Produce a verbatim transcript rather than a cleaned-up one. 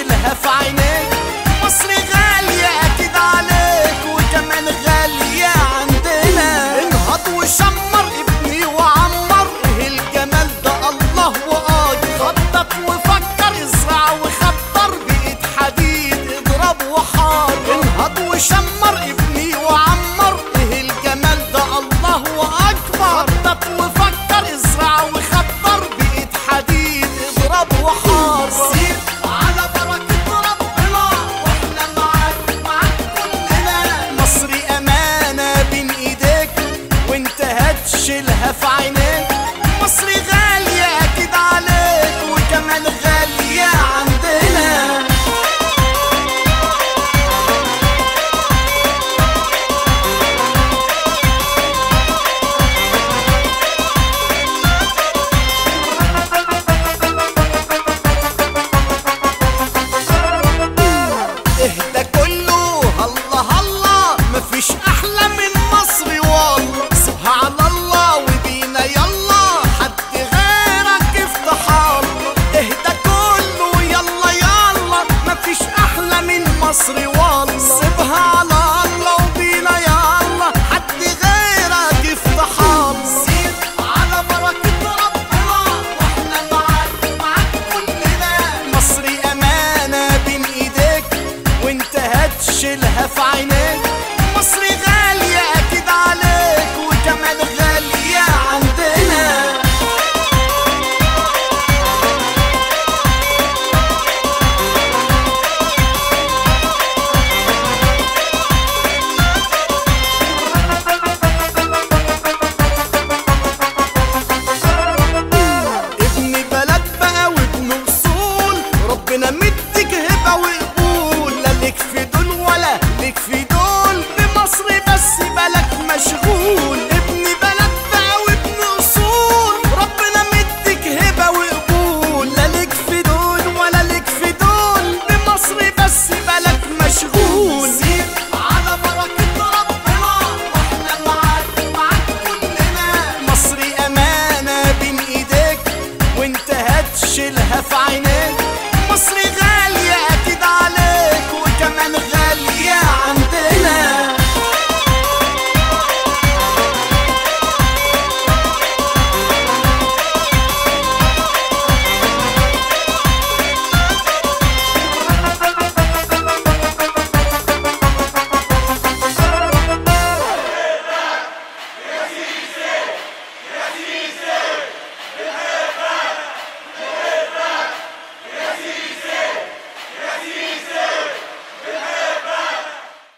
هتشيلها في عينيك. مصر غالية أكيد عليك وكمان غالية عندنا. انهض وشمر ابني وعمر، ايه الجمال ده الله وآجر. خطط وفكر، ازرع وخطر، بإيد حديد اضرب وحار. انهض وشمر ابني وعمر، ايه الجمال ده الله وأكبر. خطط وفكر، ازرع وخطر، بإيد حديد اضرب وحار. سير على بركة ربنا واحنا معاك معاك كلنا. مصر أمانة بين ايديك وانت هتشيلها في عينيك. مصر غالية أكيد عليك وكمان غالية عندنا. اهدى كله الله الله، مفيش أحلى من مصر والله. سيبها على الله وبينا يلا، حد غيرك افتحار. اهدى كله يلا يلا، مفيش أحلى من مصر والله. سيبها على الله وبينا يلا، حد غيرك افتحار. سير على بركة ربنا واحنا معاك معاك كلنا. مصر أمانة بين ايديك وانت هتشيلها في عينيك. مصر غالية أكيد عليك وكمان غالية عندنا. ابن بلد بقى وابن أصول، ربنا مديك هبة وقبول. لا ليك في دول ولا ليك في دول، بمصر بس بلد